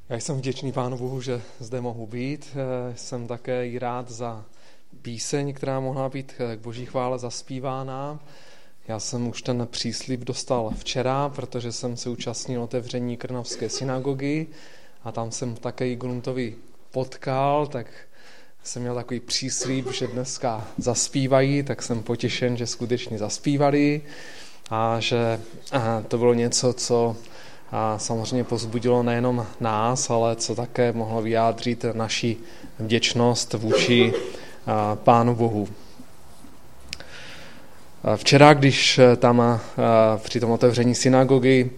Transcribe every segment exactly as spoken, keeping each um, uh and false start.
Já jsem vděčný Pánu Bohu, že zde mohu být. Jsem také i rád za píseň, která mohla být k Boží chvále zaspívána. Já jsem už ten příslib dostal včera, protože jsem se účastnil otevření Krnovské synagogy a tam jsem také i Gruntovi potkal, tak jsem měl takový příslib, že dneska zaspívají, tak jsem potěšen, že skutečně zaspívali a že to bylo něco, co a samozřejmě povzbudilo nejenom nás, ale co také mohlo vyjádřit naši vděčnost vůči Pánu Bohu. Včera, když tam při tom otevření synagogy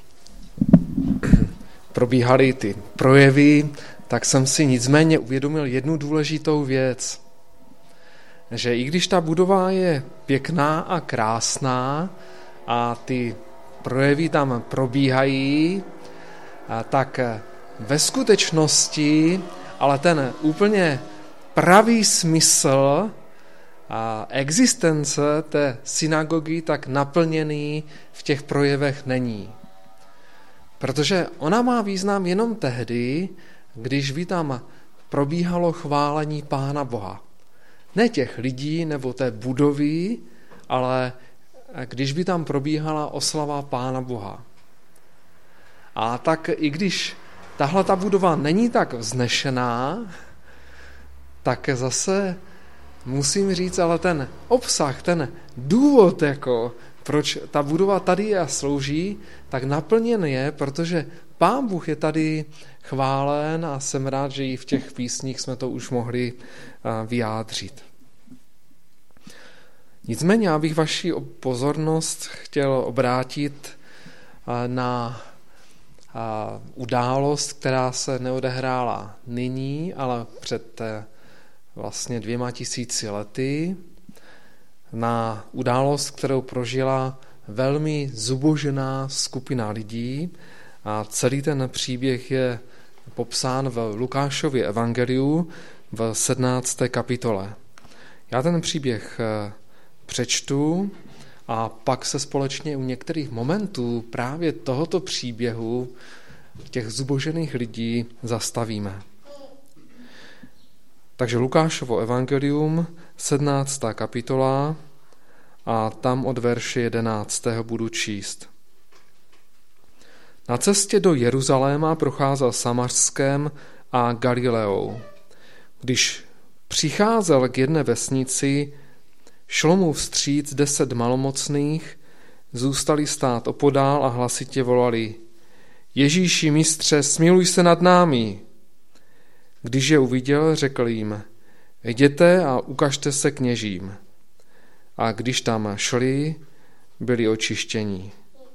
probíhaly ty projevy, tak jsem si nicméně uvědomil jednu důležitou věc, že i když ta budova je pěkná a krásná a ty projevy tam probíhají, tak ve skutečnosti, ale ten úplně pravý smysl a existence té synagogy tak naplněný v těch projevech není. Protože ona má význam jenom tehdy, když by tam probíhalo chválení Pána Boha. Ne těch lidí nebo té budovy, ale když by tam probíhala oslava Pána Boha. A tak i když tahle ta budova není tak vznešená, tak zase musím říct, ale ten obsah, ten důvod, jako, proč ta budova tady je a slouží, tak naplněn je, protože Pán Bůh je tady chválen a jsem rád, že i v těch písních jsme to už mohli vyjádřit. Nicméně, abych vaši pozornost chtěl obrátit na událost, která se neodehrála nyní, ale před vlastně dvěma tisíci lety, na událost, kterou prožila velmi zubožená skupina lidí a celý ten příběh je popsán v Lukášově evangeliu v sedmnácté kapitole. Já ten příběh přečtu a pak se společně u některých momentů právě tohoto příběhu těch zubožených lidí zastavíme. Takže Lukášovo evangelium, sedmnáctá kapitola a tam od verše jedenáctého budu číst. Na cestě do Jeruzaléma procházel Samařskem a Galileou. Když přicházel k jedné vesnici, šlo mu vstříc deset malomocných, zůstali stát opodál a hlasitě volali: Ježíši, mistře, smiluj se nad námi. Když je uviděl, řekl jim: Jděte a ukažte se kněžím. A když tam šli, byli očištění.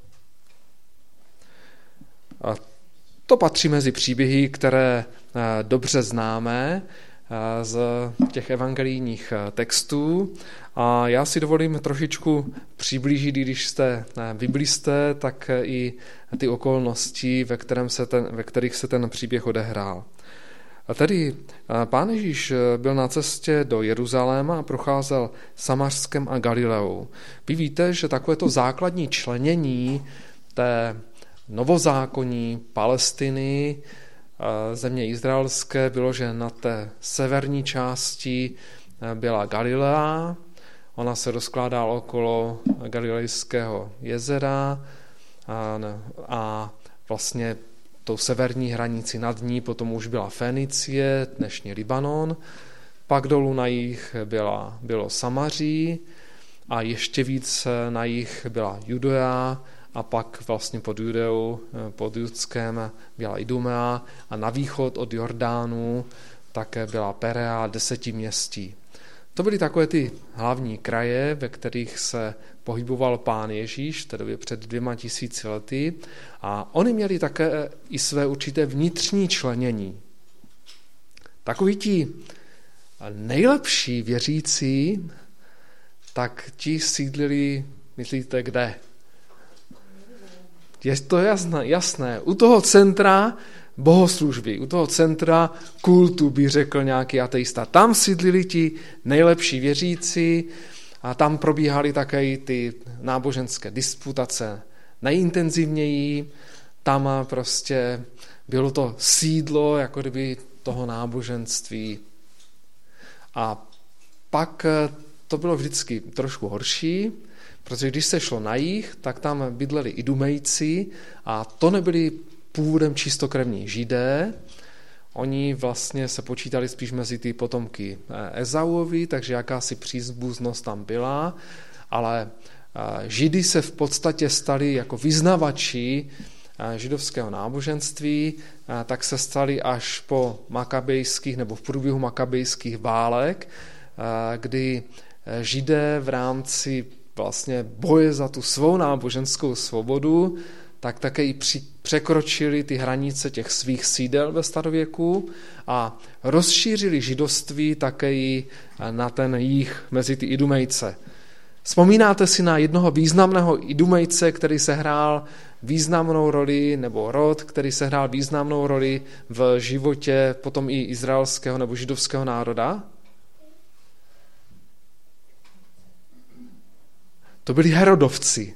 A to patří mezi příběhy, které dobře známe z těch evangelijních textů. A já si dovolím trošičku přiblížit, když jste biblisté, tak i ty okolnosti, ve, kterém se ten, ve kterých se ten příběh odehrál. A tedy Pán Ježíš byl na cestě do Jeruzaléma a procházel Samařskem a Galileou. Vy víte, že takovéto základní členění té novozákonní Palestiny, země izraelské, bylo, že na té severní části byla Galilea, ona se rozkládala okolo Galilejského jezera a, a vlastně tou severní hranici nad ní potom už byla Fenicie, dnešní Libanon, pak dolů na jih byla, bylo Samaří a ještě víc na jih byla Judea a pak vlastně pod Judeou, pod Judskem byla Idumea a na východ od Jordánu také byla Perea, desetiměstí. To byly takové ty hlavní kraje, ve kterých se pohyboval Pán Ježíš, tedy před dvěma tisíci lety, a oni měli také i své určité vnitřní členění. Takoví ti nejlepší věřící, tak ti sídlili, myslíte, kde? Je to jasné, jasné. U toho centra bohoslužby, u toho centra kultu, by řekl nějaký ateista. Tam sídlili ti nejlepší věřící a tam probíhaly také i ty náboženské disputace nejintenzivněji. Tam prostě bylo to sídlo jako kdyby toho náboženství. A pak to bylo vždycky trošku horší, protože když se šlo na jih, tak tam bydleli Idumejci a to nebyli původem čistokrevní Židé. Oni vlastně se počítali spíš mezi ty potomky Ezauovi, takže jakási příbuznost tam byla, ale Židy se v podstatě stali jako vyznavači židovského náboženství, tak se stali až po makabejských nebo v průběhu makabejských válek, kdy Židé v rámci vlastně boje za tu svou náboženskou svobodu, tak také i při, překročili ty hranice těch svých sídel ve starověku a rozšířili židovství také i na ten jih mezi ty Idumejce. Vzpomínáte si na jednoho významného Idumejce, který sehrál významnou roli, nebo rod, který sehrál významnou roli v životě potom i izraelského nebo židovského národa? To byli Herodovci.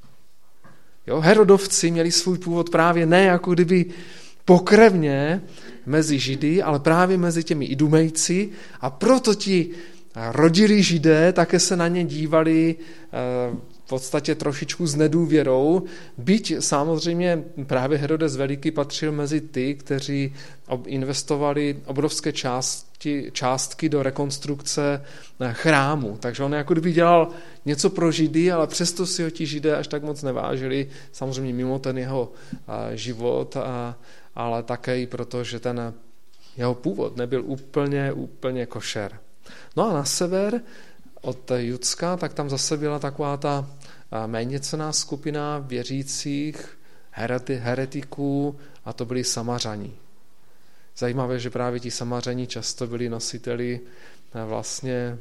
Jo, Herodovci měli svůj původ právě ne jako kdyby pokrevně mezi Židy, ale právě mezi těmi Idumejci a proto ti rodilí Židé také se na ně dívali v podstatě trošičku s nedůvěrou, byť samozřejmě právě Herodes Veliký patřil mezi ty, kteří investovali obrovské části, částky do rekonstrukce chrámu. Takže on jako kdyby dělal něco pro Židy, ale přesto si ho ti Židé až tak moc nevážili, samozřejmě mimo ten jeho život, ale také i proto, že ten jeho původ nebyl úplně, úplně košer. No a na sever od Judska, tak tam zase byla taková ta méněcenná skupina věřících hereti, heretiků a to byli Samařani. Zajímavé, že právě ti Samařani často byli nositeli vlastně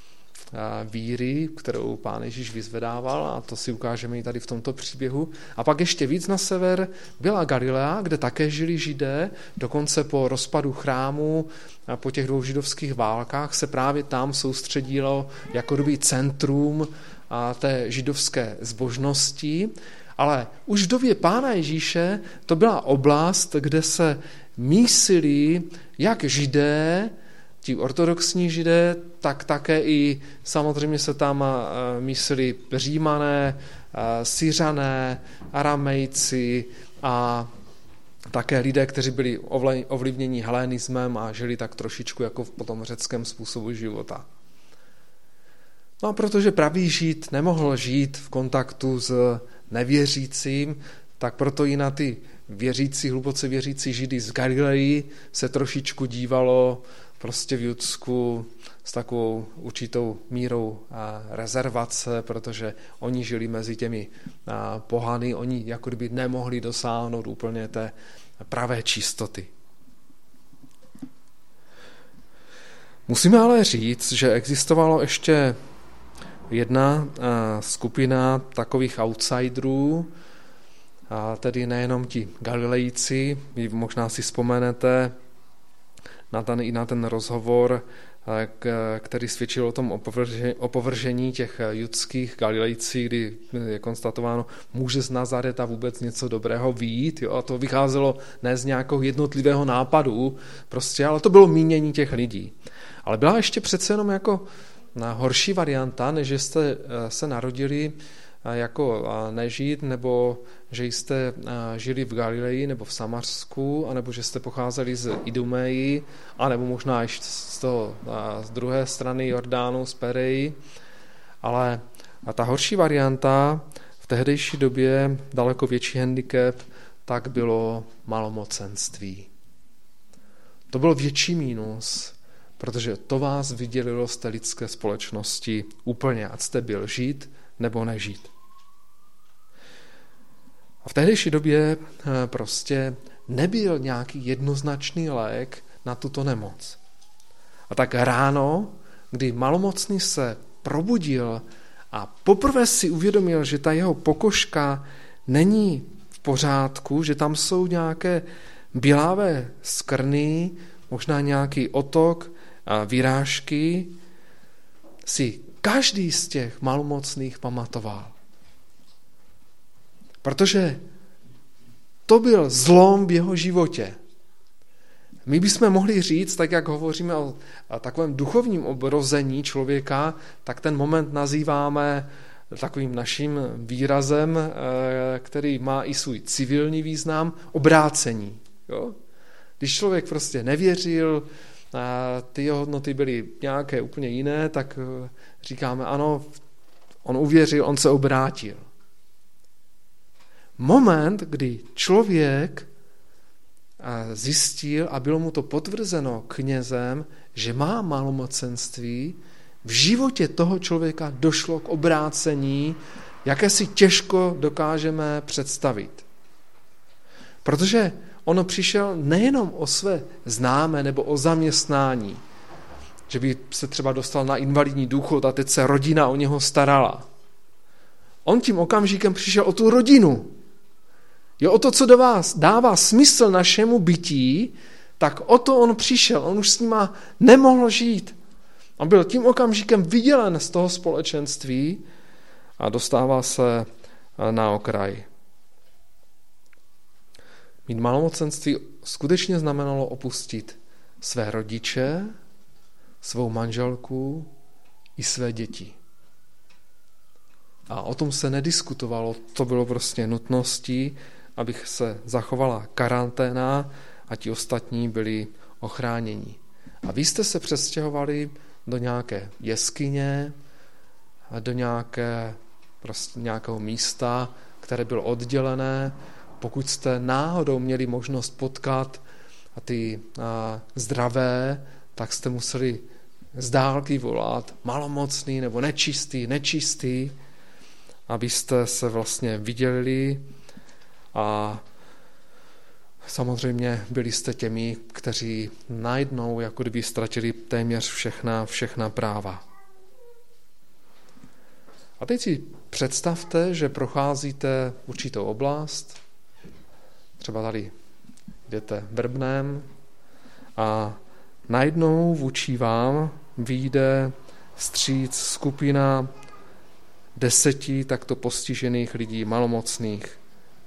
víry, kterou Pán Ježíš vyzvedával a to si ukážeme i tady v tomto příběhu. A pak ještě víc na sever byla Galilea, kde také žili Židé, dokonce po rozpadu chrámu a po těch dvou židovských válkách se právě tam soustředilo jako kdyby centrum a té židovské zbožnosti, ale už v době Pána Ježíše to byla oblast, kde se mísili jak Židé, ti ortodoxní Židé, tak také i samozřejmě se tam mísili Římané, Syřané, Aramejci a také lidé, kteří byli ovlivněni helenismem a žili tak trošičku jako v potom řeckém způsobu života. No a protože pravý Žid nemohl žít v kontaktu s nevěřícím, tak proto i na ty věřící, hluboce věřící Židy z Galileji se trošičku dívalo prostě v Judsku s takovou určitou mírou rezervace, protože oni žili mezi těmi pohany, oni jako kdyby nemohli dosáhnout úplně té pravé čistoty. Musíme ale říct, že existovalo ještě jedna skupina takových outsiderů, a tedy nejenom ti Galilejci, vy možná si vzpomenete na ten, i na ten rozhovor, který svědčil o tom opovržení těch judských Galilejcí, kdy je konstatováno, může z Nazareta vůbec něco dobrého vyjít, jo? A to vycházelo ne z nějakého jednotlivého nápadu, prostě, ale to bylo mínění těch lidí. Ale byla ještě přece jenom jako horší varianta, než že jste se narodili jako nežid, nebo že jste žili v Galileji nebo v Samařsku, anebo že jste pocházeli z Idumeji, anebo možná ještě z, toho, z druhé strany Jordánu, z Pereji. Ale ta horší varianta v tehdejší době, daleko větší handicap, tak bylo malomocenství. To byl větší mínus, protože to vás vydělilo z té lidské společnosti úplně, ať jste byl žid nebo nežid. A v tehdejší době prostě nebyl nějaký jednoznačný lék na tuto nemoc. A tak ráno, kdy malomocný se probudil a poprvé si uvědomil, že ta jeho pokožka není v pořádku, že tam jsou nějaké bělavé skrny, možná nějaký otok, vyrážky, si každý z těch malomocných pamatoval. Protože to byl zlom v jeho životě. My bychom mohli říct, tak jak hovoříme o takovém duchovním obrození člověka, tak ten moment nazýváme takovým naším výrazem, který má i svůj civilní význam, obrácení. Jo? Když člověk prostě nevěřil, ty jeho hodnoty byly nějaké úplně jiné, tak říkáme, ano, on uvěřil, on se obrátil. Moment, kdy člověk zjistil a bylo mu to potvrzeno knězem, že má malomocenství, v životě toho člověka došlo k obrácení, jaké si těžko dokážeme představit. Protože ono přišel nejenom o své známé nebo o zaměstnání, že by se třeba dostal na invalidní důchod a teď se rodina o něho starala. On tím okamžikem přišel o tu rodinu. Jo, o to, co do vás dává smysl našemu bytí, tak o to on přišel. On už s nima nemohl žít. On byl tím okamžikem vydělen z toho společenství a dostává se na okraj. Mít malomocenství skutečně znamenalo opustit své rodiče, svou manželku i své děti. A o tom se nediskutovalo, to bylo prostě nutností, abych se zachovala karanténa a ti ostatní byli ochráněni. A vy jste se přestěhovali do nějaké jeskyně, do nějaké, prostě nějakého místa, které bylo oddělené. Pokud jste náhodou měli možnost potkat a ty a, zdravé, tak jste museli z dálky volat malomocný nebo nečistý, nečistý, abyste se vlastně viděli a samozřejmě byli jste těmi, kteří najednou jako kdyby ztratili téměř všechna, všechna práva. A teď si představte, že procházíte určitou oblast, třeba tady jdete Vrbnem a najednou vůči vám vyjde vstříc skupina deseti takto postižených lidí, malomocných.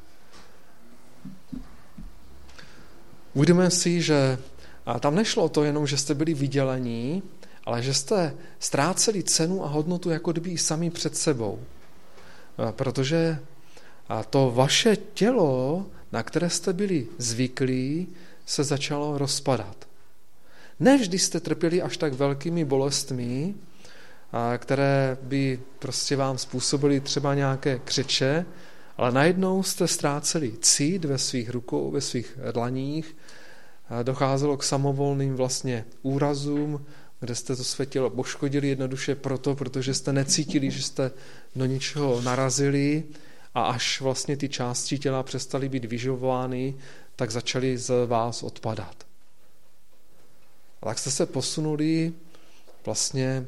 Uvědomíme si, že a tam nešlo o to jenom, že jste byli vydělení, ale že jste ztráceli cenu a hodnotu jako kdyby i sami před sebou. Protože to vaše tělo, na které jste byli zvyklí, se začalo rozpadat. Ne vždy jste trpěli až tak velkými bolestmi, které by prostě vám způsobily třeba nějaké křeče, ale najednou jste ztráceli cít ve svých rukou, ve svých dlaních, docházelo k samovolným vlastně úrazům, kde jste to své tělo poškodili jednoduše proto, protože jste necítili, že jste do něčeho narazili a až vlastně ty části těla přestaly být vyživovány, tak začaly z vás odpadat. A tak jste se posunuli vlastně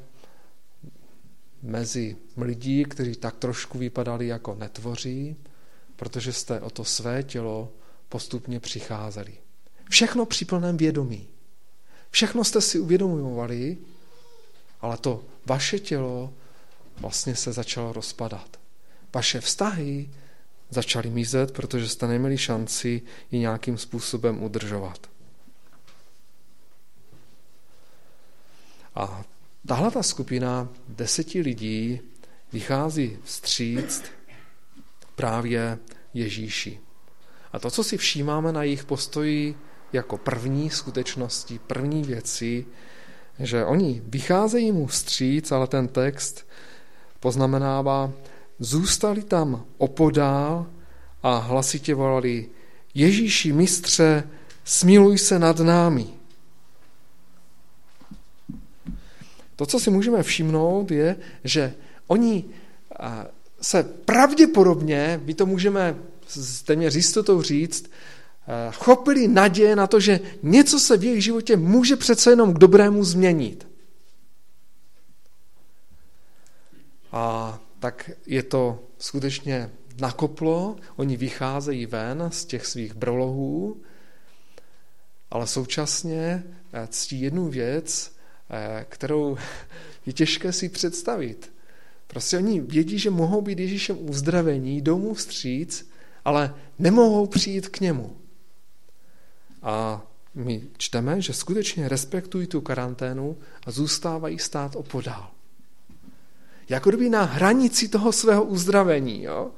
mezi lidí, kteří tak trošku vypadali jako netvoří, protože jste o to své tělo postupně přicházeli. Všechno při plném vědomí. Všechno jste si uvědomovali, ale to vaše tělo vlastně se začalo rozpadat. Vaše vztahy začaly mizet, protože jste neměli šanci ji nějakým způsobem udržovat. A tahle ta skupina deseti lidí vychází vstříc právě Ježíši. A to, co si všímáme na jejich postoji jako první skutečnosti, první věci, že oni vycházejí mu vstříc, ale ten text poznamenává, zůstali tam opodál a hlasitě volali, Ježíši, mistře, smiluj se nad námi. To, co si můžeme všimnout, je, že oni se pravděpodobně, my to můžeme téměř jistotou říct, chopili naděje na to, že něco se v jejich životě může přece jenom k dobrému změnit. A tak je to skutečně nakoplo, oni vycházejí ven z těch svých brolohů, ale současně ctí jednu věc, kterou je těžké si představit. Prostě oni vědí, že mohou být Ježíšem uzdravení, jdou mu vstříc, ale nemohou přijít k němu. A my čteme, že skutečně respektují tu karanténu a zůstávají stát opodál. Jako kdyby na hranici toho svého uzdravení. Jo?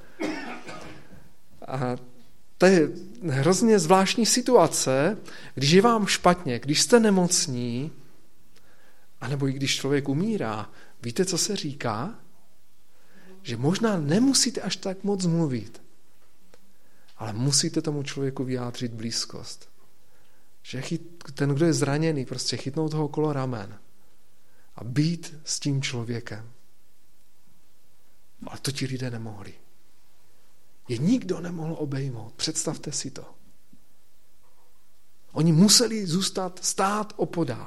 A to je hrozně zvláštní situace, když je vám špatně, když jste nemocní, anebo i když člověk umírá. Víte, co se říká? Že možná nemusíte až tak moc mluvit, ale musíte tomu člověku vyjádřit blízkost. Že chyt, ten, kdo je zraněný, prostě chytnout ho okolo ramen a být s tím člověkem. Ale to ti lidé nemohli. Je nikdo nemohl obejmout. Představte si to. Oni museli zůstat stát opodál.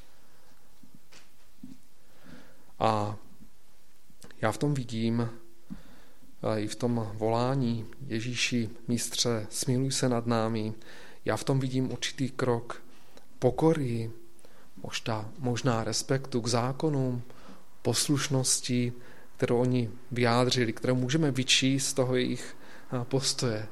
A já v tom vidím, i v tom volání Ježíši, mistře, smiluj se nad námi, já v tom vidím určitý krok pokory, možná, možná respektu k zákonům, poslušnosti, kterou oni vyjádřili, kterou můžeme vyčíst z toho jejich postoje.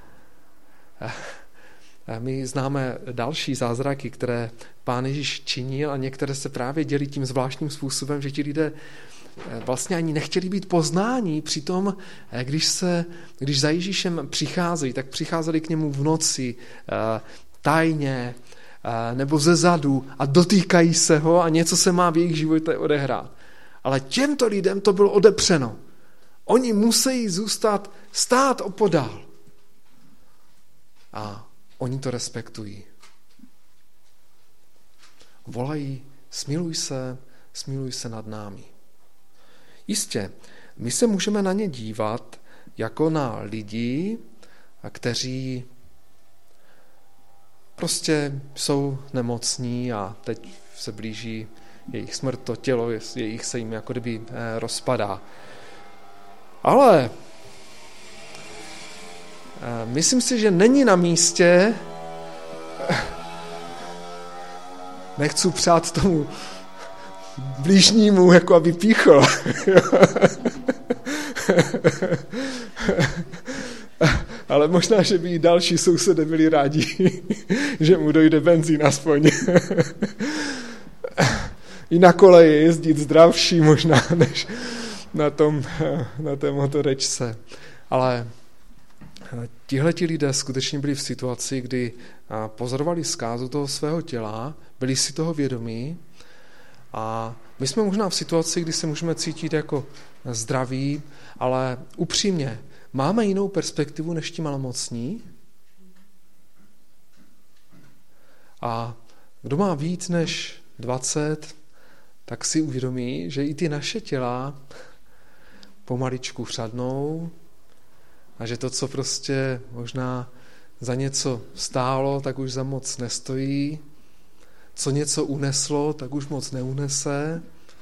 My známe další zázraky, které Pán Ježíš činil a některé se právě dělí tím zvláštním způsobem, že ti lidé vlastně ani nechtěli být poznáni, přitom, když, se, když za Ježíšem přicházejí, tak přicházeli k němu v noci, tajně, nebo ze zadu a dotýkají se ho a něco se má v jejich životě odehrát. Ale těmto lidem to bylo odepřeno. Oni musí zůstat stát opodál. A oni to respektují. Volají, smiluj se, smiluj se nad námi. Jistě, my se můžeme na ně dívat jako na lidi, kteří prostě jsou nemocní a teď se blíží jejich smrt, to tělo jejich se jim jako kdyby rozpadá. Ale myslím si, že není na místě, nechci přát tomu blížnímu, jako aby píchl. Ale možná, že by i další sousedé byli rádi, že mu dojde benzín aspoň. I na koleji jezdit zdravší možná, než na tom, na té motorečce. Ale tihleti lidé skutečně byli v situaci, kdy pozorovali zkázu toho svého těla, byli si toho vědomí a my jsme možná v situaci, kdy se můžeme cítit jako zdraví, ale upřímně, máme jinou perspektivu než ti malomocní? A kdo má víc než dvacet, tak si uvědomí, že i ty naše těla pomaličku chřadnou a že to, co prostě možná za něco stálo, tak už za moc nestojí. Co něco uneslo, tak už moc neunese.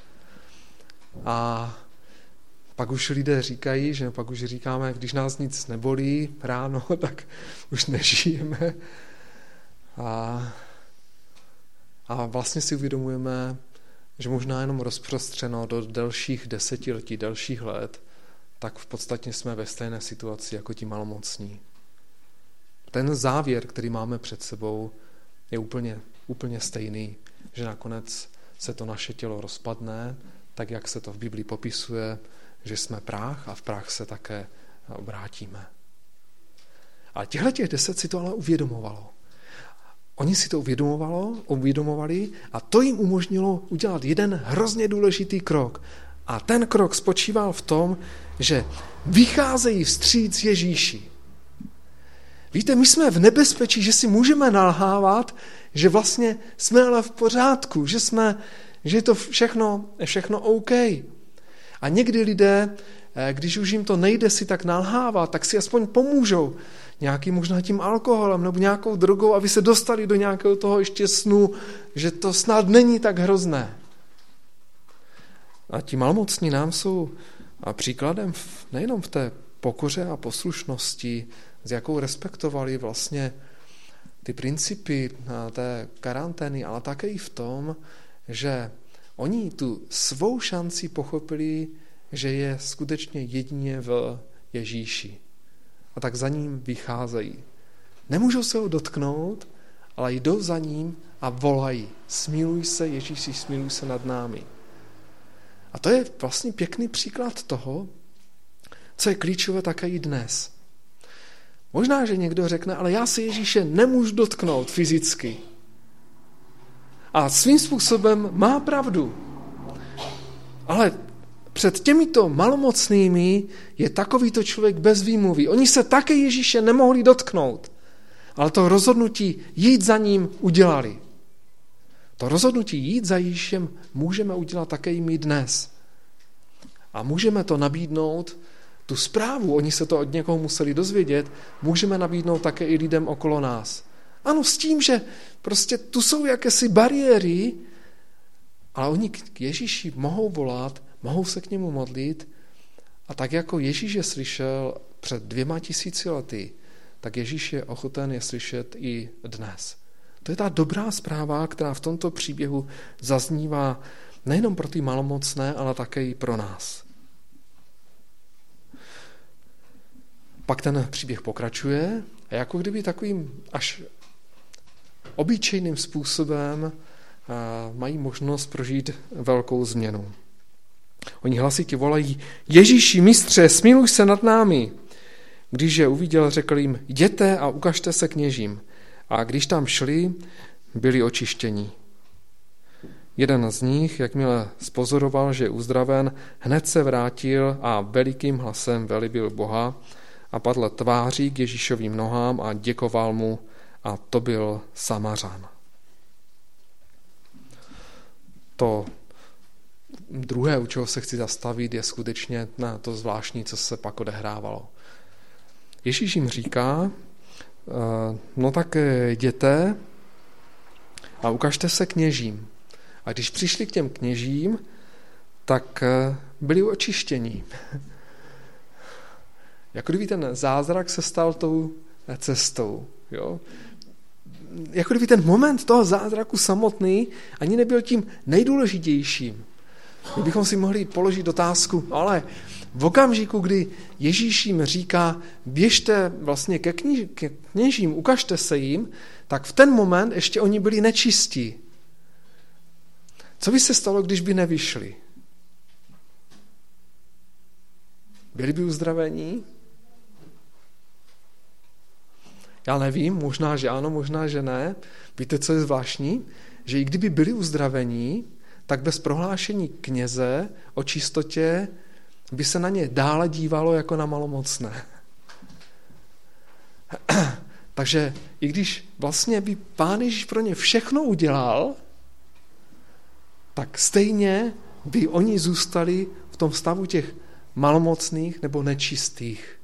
A pak už lidé říkají, že pak už říkáme, když nás nic nebolí ráno, tak už nežijeme. A, a vlastně si uvědomujeme, že možná jenom rozprostřeno do delších desetiletí, delších let, tak v podstatě jsme ve stejné situaci jako ti malomocní. Ten závěr, který máme před sebou, je úplně, úplně stejný, že nakonec se to naše tělo rozpadne, tak jak se to v Biblii popisuje, že jsme prach a v prach se také obrátíme. A těchto těch deset si to ale uvědomovalo. Oni si to uvědomovalo, uvědomovali a to jim umožnilo udělat jeden hrozně důležitý krok. A ten krok spočíval v tom, že vycházejí vstříc Ježíši. Víte, my jsme v nebezpečí, že si můžeme nalhávat, že vlastně jsme ale v pořádku, že, jsme, že je to všechno, všechno OK. A někdy lidé, když už jim to nejde si tak nalhávat, tak si aspoň pomůžou nějakým možná tím alkoholem nebo nějakou drogou, aby se dostali do nějakého toho ještě snu, že to snad není tak hrozné. A ti malomocní nám jsou příkladem nejenom v té pokoře a poslušnosti, s jakou respektovali vlastně ty principy té karantény, ale také i v tom, že oni tu svou šanci pochopili, že je skutečně jedině v Ježíši. a tak za ním vycházejí. Nemůžou se ho dotknout, ale jdou za ním a volají. Smiluj se, Ježíši, smiluj se nad námi. A to je vlastně pěkný příklad toho, co je klíčové také i dnes. Možná, že někdo řekne, ale já se Ježíše nemůžu dotknout fyzicky. A svým způsobem má pravdu. Ale před těmito malomocnými je takovýto člověk bez výmluvy. Oni se také Ježíše nemohli dotknout, ale to rozhodnutí jít za ním udělali. To rozhodnutí jít za Ježíšem můžeme udělat také i my dnes. A můžeme to nabídnout, tu zprávu, oni se to od někoho museli dozvědět, můžeme nabídnout také i lidem okolo nás. Ano, s tím, že prostě tu jsou jakési bariéry, ale oni k Ježíši mohou volat, mohou se k němu modlit a tak jako Ježíš je slyšel před dvěma tisíci lety, tak Ježíš je ochoten je slyšet i dnes. To je ta dobrá zpráva, která v tomto příběhu zaznívá nejenom pro ty malomocné, ale také i pro nás. Pak ten příběh pokračuje a jako kdyby takovým až obyčejným způsobem mají možnost prožít velkou změnu. Oni hlasitě volají: Ježíši, mistře, smiluj se nad námi. Když je uviděl, řekl jim: jděte a ukažte se kněžím. A když tam šli, byli očištěni. Jeden z nich, jakmile spozoroval, že je uzdraven, hned se vrátil a velikým hlasem velibil Boha a padl tváří k Ježíšovým nohám a děkoval mu, a to byl Samařan. To druhé, u čeho se chci zastavit, je skutečně na to zvláštní, co se pak odehrávalo. Ježíš jim říká: no tak jděte a ukažte se kněžím. A když přišli k těm kněžím, tak byli očištění. Jako kdyby ten zázrak se stal tou cestou. Jo? Jako kdyby ten moment toho zázraku samotný ani nebyl tím nejdůležitějším. My bychom si mohli položit otázku, ale v okamžiku, kdy Ježíš jim říká: běžte vlastně ke, kněž, ke kněžím, ukažte se jim, tak v ten moment ještě oni byli nečistí. Co by se stalo, když by nevyšli? Byli by uzdravení? Já nevím, možná, že ano, možná, že ne. Víte, co je zvláštní? Že i kdyby byli uzdravení, tak bez prohlášení kněze o čistotě by se na ně dále dívalo jako na malomocné. Takže i když vlastně by Pán Ježíš pro ně všechno udělal, tak stejně by oni zůstali v tom stavu těch malomocných nebo nečistých.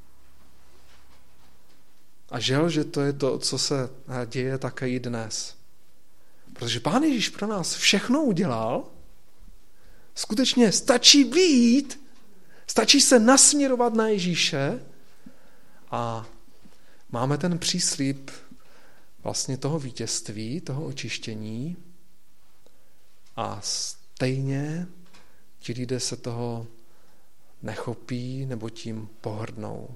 A žel, že to je to, co se děje také i dnes. Protože Pán Ježíš pro nás všechno udělal, skutečně stačí vyjít, stačí se nasměrovat na Ježíše a máme ten příslib vlastně toho vítězství, toho očištění a stejně ti lidé se toho nechopí nebo tím pohrdnou.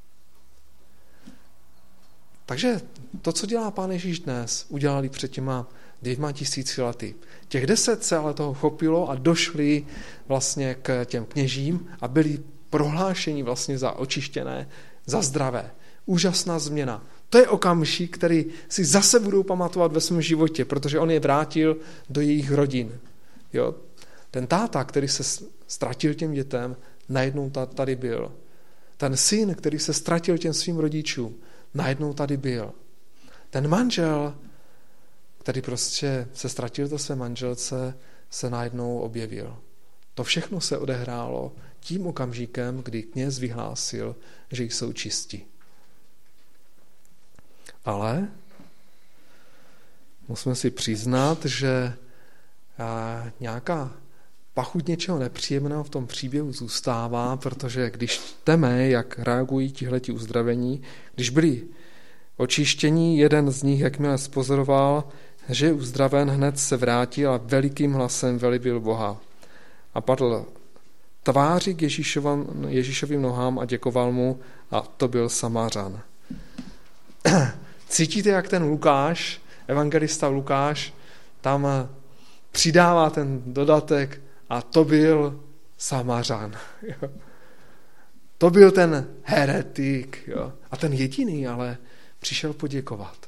Takže to, co dělá Pán Ježíš dnes, udělali před těma dvěma tisíci lety. Těch deset se ale toho chopilo a došli vlastně k těm kněžím a byli prohlášeni vlastně za očištěné, za zdravé. Úžasná změna. To je okamžik, který si zase budou pamatovat ve svém životě, protože on je vrátil do jejich rodin. Jo? Ten táta, který se ztratil těm dětem, najednou tady byl. Ten syn, který se ztratil těm svým rodičům, najednou tady byl. Ten manžel, který prostě se ztratil do své manželce, se najednou objevil. To všechno se odehrálo tím okamžikem, kdy kněz vyhlásil, že jsou čistí. Ale musíme si přiznat, že nějaká pachuť něčeho nepříjemného v tom příběhu zůstává, protože když čteme, jak reagují tihleti uzdravení, když byli očištění, jeden z nich, jakmile spozoroval, že je uzdraven, hned se vrátil a velikým hlasem velibil Boha. A padl tváří k Ježíšovým nohám a děkoval mu, a to byl Samařan. Cítíte, jak ten Lukáš, evangelista Lukáš, tam přidává ten dodatek a to byl Samařan. Jo. To byl ten heretik. Jo. A ten jediný ale přišel poděkovat.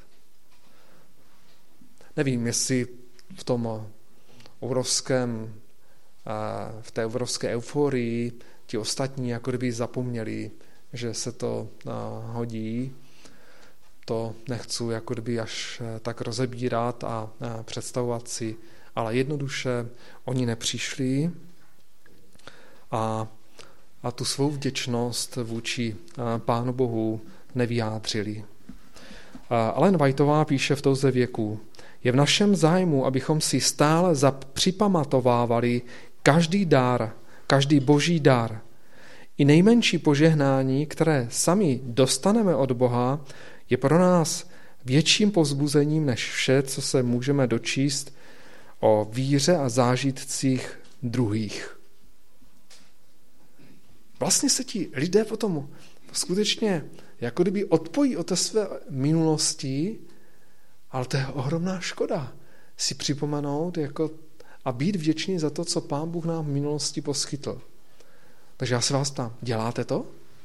Nevím, jestli v tom obrovském, v té obrovské euforii ti ostatní jako kdyby zapomněli, že se to hodí. To nechci jako kdyby až tak rozebírat a představovat si, ale jednoduše oni nepřišli a, a tu svou vděčnost vůči Pánu Bohu nevyjádřili. Ellen Whiteová píše v touze věku: je v našem zájmu, abychom si stále připamatovávali každý dar, každý boží dar. I nejmenší požehnání, které sami dostaneme od Boha, je pro nás větším povzbuzením než vše, co se můžeme dočíst o víře a zážitcích druhých. Vlastně se ti lidé potom skutečně jako kdyby odpojí od té své minulosti, ale to je ohromná škoda si připomenout jako a být vděčný za to, co Pán Bůh nám v minulosti poskytl. Takže já se vás ptám, děláte to?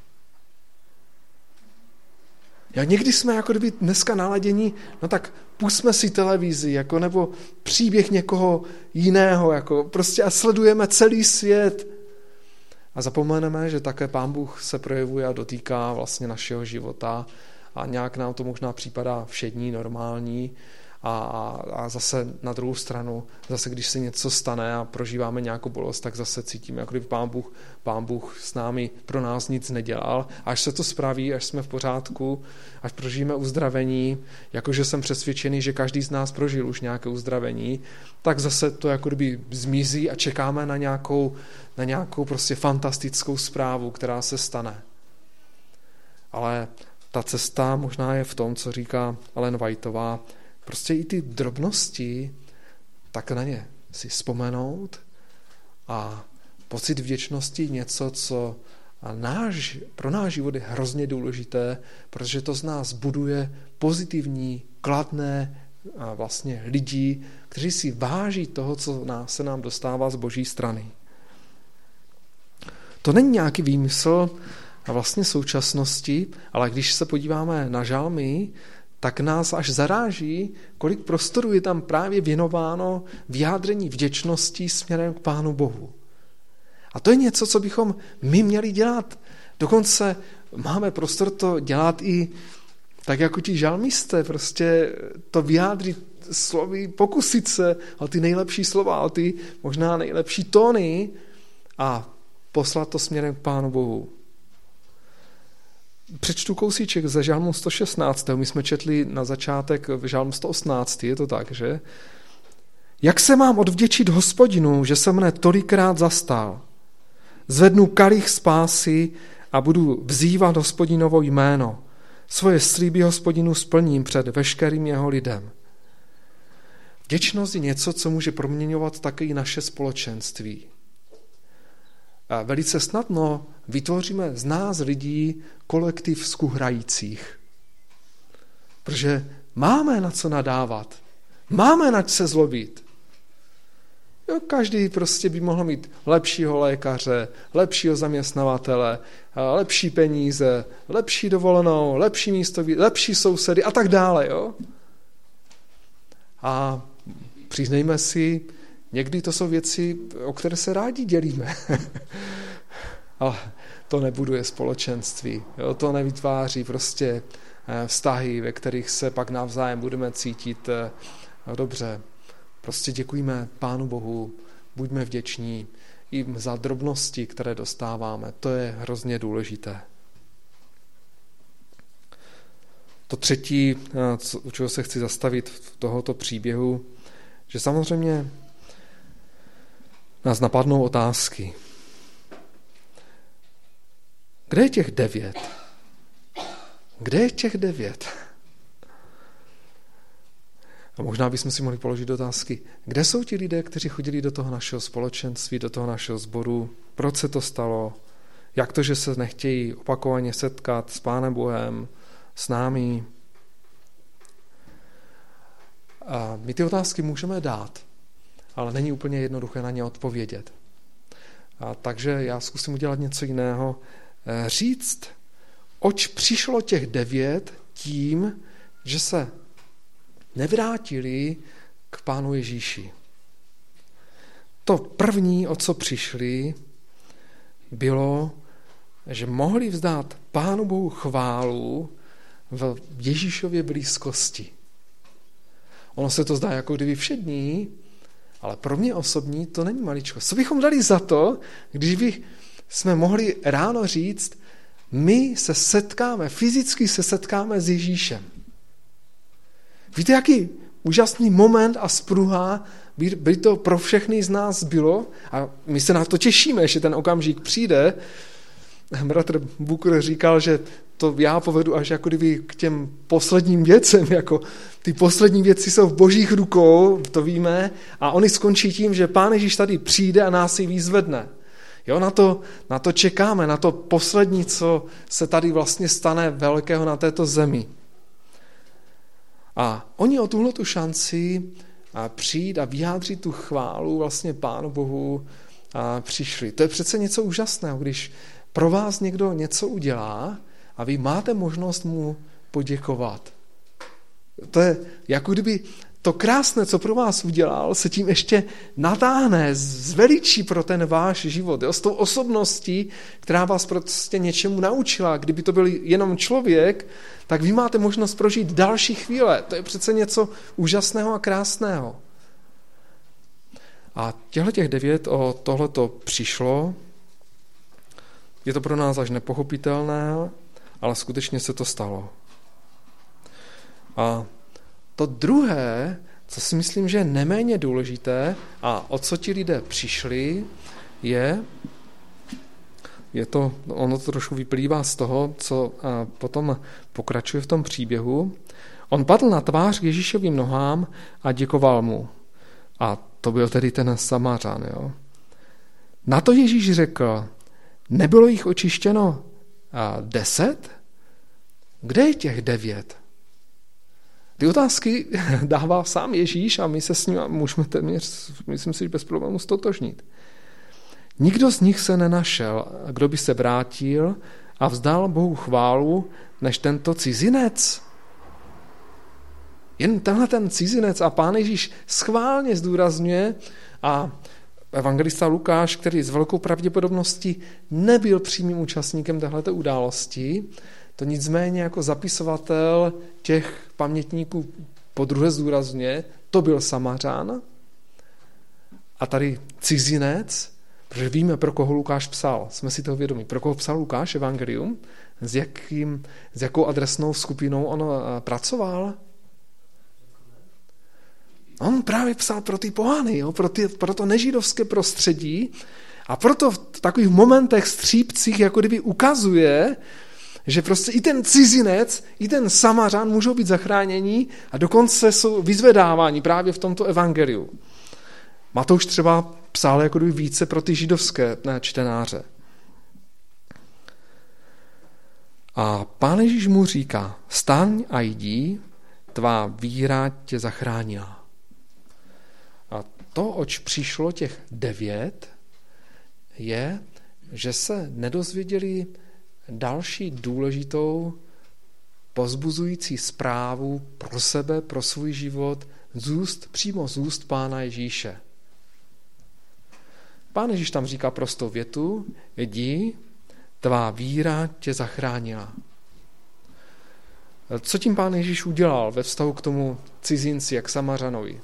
Já někdy jsme jako kdyby dneska naladění, no tak pusťme si televizi, jako nebo příběh někoho jiného, jako prostě a sledujeme celý svět. A zapomeneme, že také Pán Bůh se projevuje a dotýká vlastně našeho života a nějak nám to možná připadá všední, normální a, a, a zase na druhou stranu, zase když se něco stane a prožíváme nějakou bolest, tak zase cítíme, jako kdyby Pán Bůh, Pán Bůh s námi pro nás nic nedělal. A až se to spraví, až jsme v pořádku, až prožijeme uzdravení, jakože jsem přesvědčený, že každý z nás prožil už nějaké uzdravení, tak zase to jako kdyby zmizí a čekáme na nějakou, na nějakou prostě fantastickou zprávu, která se stane. Ale ta cesta možná je v tom, co říká Ellen Whiteová, prostě i ty drobnosti, tak na ně si vzpomenout a pocit vděčnosti něco, co náš, pro náš život je hrozně důležité, protože to z nás buduje pozitivní, kladné vlastně lidi, kteří si váží toho, co se nám dostává z Boží strany. To není nějaký výmysl a vlastně současnosti, ale když se podíváme na žalmy, tak nás až zaráží, kolik prostoru je tam právě věnováno vyjádření vděčnosti směrem k Pánu Bohu. A to je něco, co bychom my měli dělat. Dokonce máme prostor to dělat i tak jako ti žalmisté, prostě to vyjádřit slovy, pokusit se o ty nejlepší slova, o ty možná nejlepší tóny a poslat to směrem k Pánu Bohu. Přečtu kousíček ze žalmu sto šestnáct. My jsme četli na začátek v žalmu sto osmnáct. Je to tak, že? Jak se mám odvděčit Hospodinu, že se mne tolikrát zastal? Zvednu kalich spásy a budu vzývat Hospodinovo jméno. Svoje slíby Hospodinu splním před veškerým jeho lidem. Vděčnost je něco, co může proměňovat také i naše společenství. A velice snadno vytvoříme z nás lidí kolektiv skuhrajících. Protože máme na co nadávat. Máme na co se zlobit. Jo, každý prostě by mohl mít lepšího lékaře, lepšího zaměstnavatele, lepší peníze, lepší dovolenou, lepší místo, lepší sousedy a tak dále. Jo? A přiznejme si, někdy to jsou věci, o které se rádi dělíme. Ale to nebuduje společenství. Jo? To nevytváří prostě vztahy, ve kterých se pak navzájem budeme cítit no dobře. Prostě děkujeme Pánu Bohu, buďme vděční i za drobnosti, které dostáváme. To je hrozně důležité. To třetí, u čeho se chci zastavit v tohoto příběhu, že samozřejmě nás napadnou otázky. Kde je těch devět? Kde je těch devět? A možná bychom si mohli položit otázky, kde jsou ti lidé, kteří chodili do toho našeho společenství, do toho našeho sboru, proč se to stalo, Jak to, že se nechtějí opakovaně setkat s Pánem Bohem, s námi? A my ty otázky můžeme dát, ale není úplně jednoduché na ně odpovědět. A takže já zkusím udělat něco jiného. Říct, oč přišlo těch devět tím, že se nevrátili k Pánu Ježíši. To první, o co přišli, bylo, že mohli vzdát Pánu Bohu chválu v Ježíšově blízkosti. Ono se to zdá jako kdyby všední, ale pro mě osobní to není maličko. Co bychom dali za to, když by jsme mohli ráno říct, my se setkáme, fyzicky se setkáme s Ježíšem. Víte, jaký úžasný moment a spruha by, by to pro všechny z nás bylo? A my se na to těšíme, že ten okamžik přijde. Bratr Bukur říkal, že to já povedu až jako kdyby k těm posledním věcem, jako ty poslední věci jsou v Božích rukou, to víme, a oni skončí tím, že Pán Ježíš tady přijde a nás si vyzvedne. Jo, na to, na to čekáme, na to poslední, co se tady vlastně stane velkého na této zemi. A oni o tuhletu šanci a přijít a vyjádřit tu chválu vlastně Pánu Bohu a přišli. To je přece něco úžasného, když pro vás někdo něco udělá a vy máte možnost mu poděkovat. To je jako kdyby to krásné, co pro vás udělal, se tím ještě natáhne, zveličí pro ten váš život. Jo? S tou osobností, která vás prostě něčemu naučila. Kdyby to byl jenom člověk, tak vy máte možnost prožít další chvíle. To je přece něco úžasného a krásného. A těchto těch devět o tohleto přišlo. Je to pro nás až nepochopitelné, ale skutečně se to stalo. A to druhé, co si myslím, že je neméně důležité a o co ti lidé přišli, je, je to, ono to trošku vyplývá z toho, co potom pokračuje v tom příběhu. On padl na tvář Ježíšovým nohám a děkoval mu. A to byl tedy ten Samařan. Jo? Na to Ježíš řekl, nebylo jich očištěno deset? Kde je těch devět? Ty otázky dává sám Ježíš a my se s ním můžeme téměř, myslím si, bez problémů stotožnit. Nikdo z nich se nenašel, kdo by se vrátil a vzdal Bohu chválu, než tento cizinec. Jen tenhle ten cizinec a Pán Ježíš schválně zdůrazňuje a evangelista Lukáš, který s velkou pravděpodobností nebyl přímým účastníkem téhleté události, to nicméně jako zapisovatel těch pamětníků podruhé zdůrazňuje, to byl Samařan a tady cizinec, protože víme, pro koho Lukáš psal, jsme si toho vědomí, pro koho psal Lukáš evangelium, s, jakým, s jakou adresnou skupinou on pracoval. On právě psal pro ty pohany, jo, pro, ty, pro to nežidovské prostředí a proto v takových momentech střípcích jako kdyby ukazuje, že prostě i ten cizinec, i ten Samařan můžou být zachráněni a dokonce jsou vyzvedáváni právě v tomto evangeliu. Matouš třeba psal jako kdyby více pro ty židovské čtenáře. A Pán Ježíš mu říká, staň a jdi, tvá víra tě zachránila. A to, oč přišlo těch devět, je, že se nedozvěděli další důležitou povzbuzující zprávu pro sebe, pro svůj život, z úst, přímo z úst Pána Ježíše. Pán Ježíš tam říká prostou větu, jdi, tvá víra tě zachránila. Co tím Pán Ježíš udělal ve vztahu k tomu cizinci, jak Samařanovi?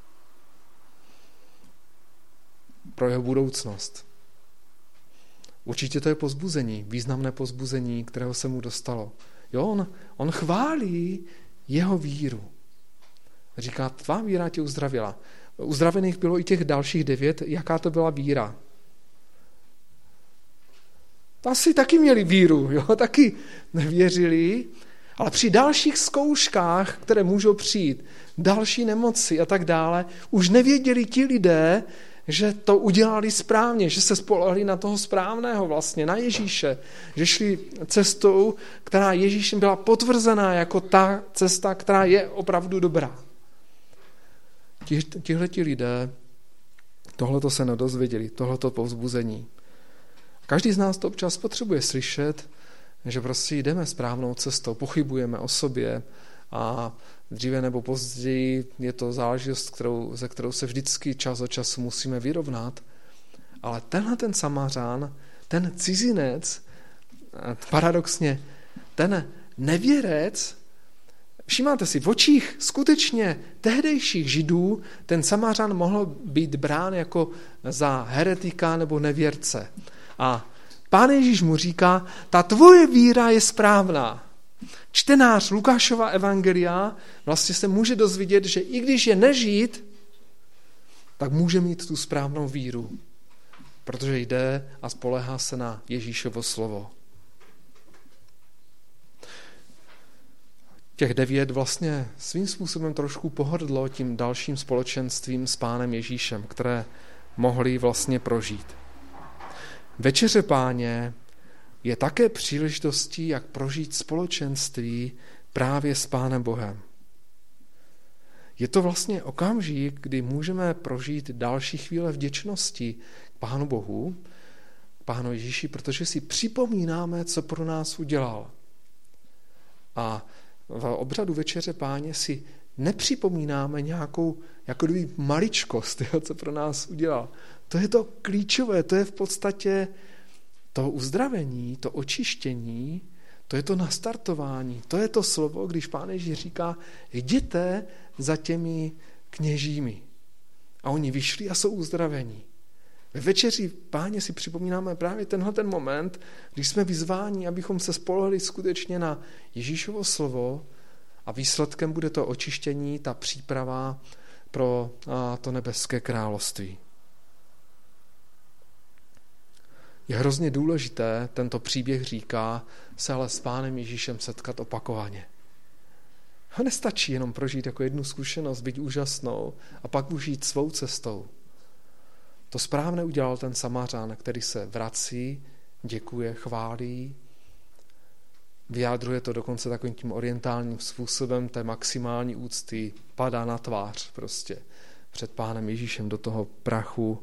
Pro jeho budoucnost. Určitě to je povzbuzení, významné povzbuzení, kterého se mu dostalo. Jo, on, on chválí jeho víru. Říká, tvá víra tě uzdravila. Uzdravených bylo i těch dalších devět. Jaká to byla víra? Asi taky měli víru, jo, taky nevěřili, ale při dalších zkouškách, které můžou přijít, další nemoci a tak dále, už nevěděli ti lidé, že to udělali správně, že se spolehli na toho správného vlastně, na Ježíše, že šli cestou, která Ježíšem byla potvrzená jako ta cesta, která je opravdu dobrá. Tihleti lidé tohleto se nedozvěděli, tohleto povzbuzení. Každý z nás to občas potřebuje slyšet, že prostě jdeme správnou cestou, pochybujeme o sobě a dříve nebo později je to záležitost, kterou, ze kterou se vždycky čas od času musíme vyrovnat. Ale tenhle ten Samařán, ten cizinec, paradoxně, ten nevěrec, všímáte si, v očích skutečně tehdejších Židů ten Samařan mohl být brán jako za heretika nebo nevěrce. A Pán Ježíš mu říká, ta tvoje víra je správná. Čtenář Lukášova evangelia vlastně se může dozvědět, že i když je nežít, tak může mít tu správnou víru, protože jde a spolehá se na Ježíšovo slovo. Těch devět vlastně svým způsobem trošku pohrdlo tím dalším společenstvím s Pánem Ježíšem, které mohli vlastně prožít. Večeře Páně je také příležitostí, jak prožít společenství právě s Pánem Bohem. Je to vlastně okamžik, kdy můžeme prožít další chvíle vděčnosti k Pánu Bohu, k Pánu Ježíši, protože si připomínáme, co pro nás udělal. A v obřadu Večeře Páně si nepřipomínáme nějakou jako kdyby maličkost, jo, co pro nás udělal. To je to klíčové, to je v podstatě to uzdravení, to očištění, to je to nastartování, to je to slovo, když Pán Ježíš říká, jděte za těmi kněžími. A oni vyšli a jsou uzdravení. Ve Večeři Páně si připomínáme právě tenhle ten moment, když jsme vyzváni, abychom se spolehli skutečně na Ježíšovo slovo a výsledkem bude to očištění, ta příprava pro to nebeské království. Je hrozně důležité, tento příběh říká, se ale s Pánem Ježíšem setkat opakovaně. A nestačí jenom prožít jako jednu zkušenost, být úžasnou a pak už jít svou cestou. To správně udělal ten Samařan, který se vrací, děkuje, chválí, vyjádřuje to dokonce takovým tím orientálním způsobem té maximální úcty, padá na tvář prostě před Pánem Ježíšem do toho prachu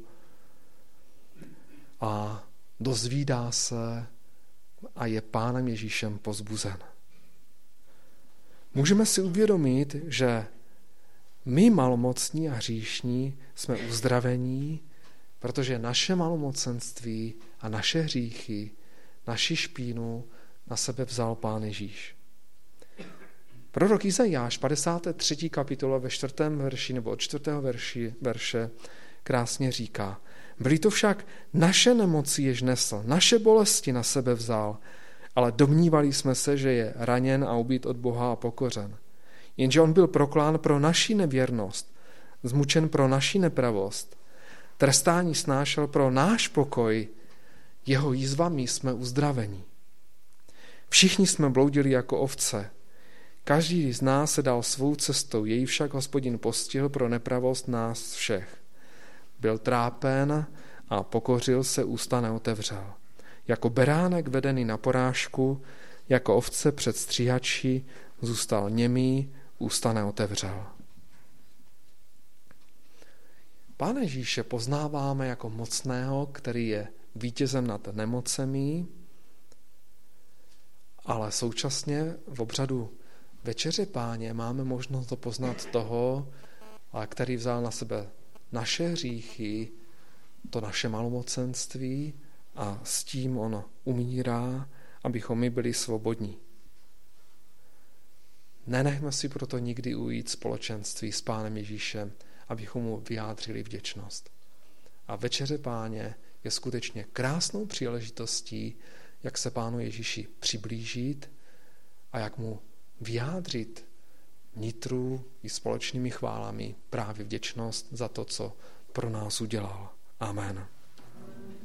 a dozvídá se a je Pánem Ježíšem povzbuzen. Můžeme si uvědomit, že my malomocní a hříšní jsme uzdravení, protože naše malomocenství a naše hříchy, naši špínu na sebe vzal Pán Ježíš. Prorok Izajáš, padesáté třetí kapitola ve čtvrtém verši nebo od čtvrtého verši, verše krásně říká, byly to však naše nemoci, jež nesl, naše bolesti na sebe vzal, ale domnívali jsme se, že je raněn a ubit od Boha a pokořen. Jenže on byl proklán pro naši nevěrnost, zmučen pro naši nepravost, trestání snášel pro náš pokoj, jeho jízvami jsme uzdraveni. Všichni jsme bloudili jako ovce, každý z nás se dal svou cestou, její však Hospodin postihl pro nepravost nás všech. Byl trápen a pokořil se, ústa neotevřel. Jako beránek vedený na porážku, jako ovce před stříhači, zůstal němý, ústa neotevřel. Pána Ježíše poznáváme jako mocného, který je vítězem nad nemocemi, ale současně v obřadu Večeře Páně máme možnost to poznat toho, který vzal na sebe naše hříchy, to naše malomocenství a s tím on umírá, abychom my byli svobodní. Nenechme si proto nikdy ujít společenství s Pánem Ježíšem, abychom mu vyjádřili vděčnost. A Večeře Páně je skutečně krásnou příležitostí, jak se Pánu Ježíši přiblížit a jak mu vyjádřit nitru i společnými chválami právě vděčnost za to, co pro nás udělal. Amen.